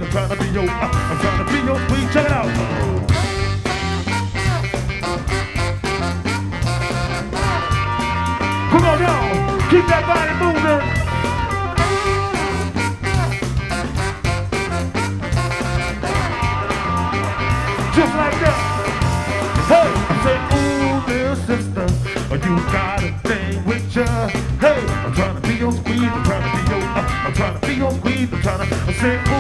I'm trying to be your, I'm trying to be your squeeze. Check it out. Come on now, keep that body moving. Just like that. Hey, I say, ooh, little sister, you got a thing with ya. Hey, I'm trying to be your squeeze, I'm trying to be your, I'm trying to be your squeeze, I'm trying to, I say, ooh.